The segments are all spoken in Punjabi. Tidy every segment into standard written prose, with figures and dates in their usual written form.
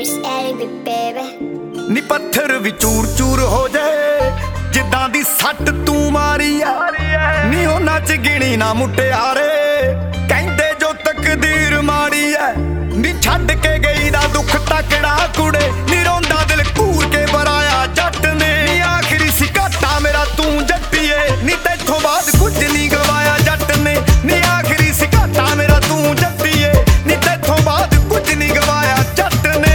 ਨੀ ਪੱਥਰ ਵੀ ਚੂਰ ਚੂਰ ਹੋ ਜਾਏ ਜਿੱਦਾਂ ਦੀ ਸੱਟ ਤੂੰ ਮਾਰੀ ਐ ਨੀ ਉਹਨਾਂ ਚ ਗਿਣੀ ਨਾ ਮੁਟਿਆਰੇ ਕਹਿੰਦੇ ਜੋ ਤਕਦੀਰ ਮਾੜੀ ਐ ਨੀ ਛੱਡ ਕੇ ਗਈ ਦਾ ਦੁੱਖ ਤਕੜਾ ਕੁੜੇ ਨੀ ਰੋਂਦਾ ਦਿਲ ਘੂਰ ਕੇ ਬਰਾਇਆ ਜੱਟ ਨੇ ਨੀ ਆਖਰੀ ਸੀ ਘਾਟਾ ਮੇਰਾ ਤੂੰ ਜੱਟੀਏ ਨੀ ਤੇਥੋਂ ਬਾਅਦ ਕੁਝ ਨਹੀਂ ਗਵਾਇਆ ਜੱਟ ਨੇ ਨੀ ਆਖਰੀ ਸੀ ਘਾਟਾ ਮੇਰਾ ਤੂੰ ਜੱਟੀਏ ਨੀ ਤੇਥੋਂ ਬਾਅਦ ਕੁਝ ਨਹੀਂ ਗਵਾਇਆ ਜੱਟ ਨੇ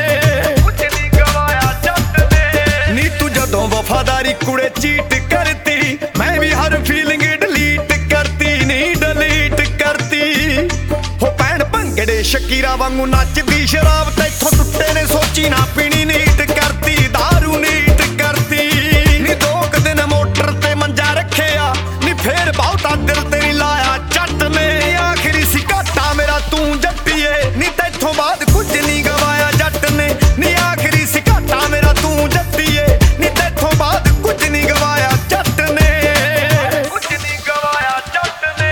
ਨੀ ਤੂੰ ਜਦੋਂ ਵਫਾਦਾਰੀ ਕੁੜੇ ਚੀਟ ਕਰਤੀ ਮੈਂ ਵੀ ਹਰ ਫੀਲਿੰਗ ਡਿਲੀਟ ਕਰਤੀ ਨੀ ਡਿਲੀਟ ਕਰਤੀ ਹੋ ਭੈਣ ਭੰਗੜੇ ਸ਼ਕੀਰਾ ਵਾਂਗੂ ਨੱਚਦੀ ਸ਼ਰਾਬ ਤੇਥੋਂ ਟੁੱਟੇ ਨੇ ਸੋਚੀ ਨਾ ਪੀਣੀ ਨੀਟ ਕਰਤੀ ਦਾਰੂ ਨੀਟ ਕਰਤੀ ਨੀ 2 ਦਿਨ ਮੋਟਰ ਤੇ ਮੰਜਾ ਰੱਖਿਆ ਨੀ ਫੇਰ ਬਹੁਤਾ ਦਿਲ ਤੇ ਨਹੀਂ ਲਾਇਆ ਜੱਟ ਨੇ ਆਖਰੀ ਸੀ ਘਾਟਾ ਮੇਰਾ ਤੂੰ ਜੱਟੀਏ ਨੀ ਤੇਥੋਂ ਬਾਅਦ ਕੁਝ ਨਹੀਂ ਗਵਾਇਆ ਜੱਟ ਨੇ ਨੀ ਆਖਰੀ ਸੀ ਘਾਟਾ ਮੇਰਾ ਤੂੰ ਜੱਟੀਏ ਨੀ ਤੇਥੋਂ ਬਾਅਦ ਕੁਝ ਨਹੀਂ ਗਵਾਇਆ ਜੱਟ ਨੇ ਕੁਝ ਨਹੀਂ ਗਵਾਇਆ ਜੱਟ ਨੇ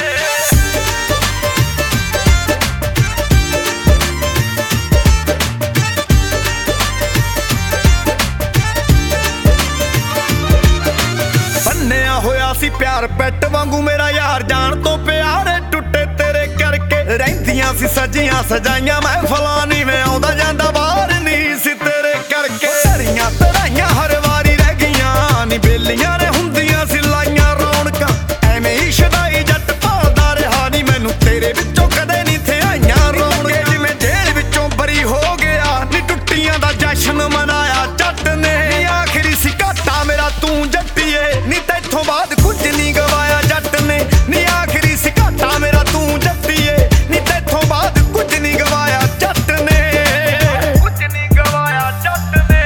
ਬੰਨਿਆ ਹੋਇਆ ਸੀ ਪਿਆਰ ਪੈਟ ਵਾਂਗੂ ਮੇਰਾ ਯਾਰ ਜਾਣ ਤੋਂ ਪਿਆਰੇ ਟੁੱਟੇ ਤੇਰੇ ਕਰਕੇ ਰਹਿੰਦੀਆਂ ਸੀ ਸਜੀਆਂ ਸਜਾਈਆਂ ਮਹਿਫਲਾਂ ਨੀ ਮੈਂ ਆਉਂਦਾ ਜਾਂਦਾ ਬਾਹਰ ਨਹੀਂ ਸੀ ਤੇਰੇ ਕਰਕੇ ਧਰੀਆਂ ਧਰਾਈਆਂ ਹਰ ਵਾਰੀ ਰਹਿ ਗਈਆਂ ਨੀ ਬੇਲੀਆਂ ਨੇ ਹੁੰਦੀਆਂ ਸੀ ਲਾਈਆਂ ਰੌਣਕਾਂ ਐਵੇਂ ਹੀ ਸ਼ਦਾਈ ਜੱਟ ਭਾਲਦਾ ਰਿਹਾ ਨੀ ਮੈਨੂੰ ਤੇਰੇ ਵਿੱਚੋਂ ਕਦੇ ਨਹੀਂ ਥਿਆਈਆਂ ਰੌਣਕਾਂ ਜਿਵੇਂ ਜੇਲ੍ਹ ਵਿੱਚੋਂ ਬਰੀ ਹੋ ਗਿਆ ਨੀ ਟੁੱਟੀਆਂ ਦਾ ਜਸ਼ਨ ਮਨਾਇਆ ਜੱਟ ਨੇ ਆਖਰੀ ਸੀ ਘਾਟਾ ਮੇਰਾ ਤੂੰ ਜੱਟੀਏ ਨੀ ਤੇਥੋਂ ਬਾਅਦ ਕੁਝ ਨਹੀਂ ਗਵਾਇਆ ਜੱਟ ਨੇ ਨੀ ਆਖਰੀ ਸੀ ਘਾਟਾ ਮੇਰਾ ਤੂੰ ਜੱਟੀਏ ਨੀ ਤੇਥੋਂ ਬਾਅਦ ਕੁਝ ਨਹੀਂ ਗਵਾਇਆ ਜੱਟ ਨੇ ਕੁਝ ਨਹੀਂ ਗਵਾਇਆ ਜੱਟ ਨੇ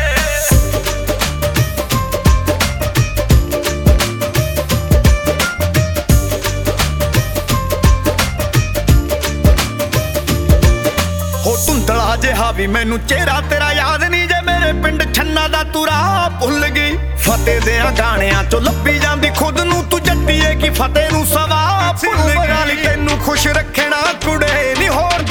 ਹੋ ਧੁੰਦਲਾ ਜਿਹਾ ਵੀ ਮੈਨੂੰ ਚਿਹਰਾ ਤੇਰਾ ਯਾਦ ਨਹੀਂ ਜੇ ਮੇਰੇ ਪਿੰਡ ਛੰਨਾ ਦਾ ਤੂੰ ਰਾਹ ਭੁੱਲ ਗਈ ਫਤਿਹ ਦਿਆਂ ਗਾਣਿਆਂ ਚੋਂ ਲੱਭੀ ਜਾਂਦੀ ਖੁਦ ਨੂੰ ਤੂੰ ਜੱਟੀਏ ਕੀ ਫਤਿਹ ਨੂੰ ਸਵਾ ਭੁੱਲ ਗਈ ਤੈਨੂੰ ਖੁਸ਼ ਰੱਖਣਾ ਕੁੜੇ ਨੀ ਹੋਰ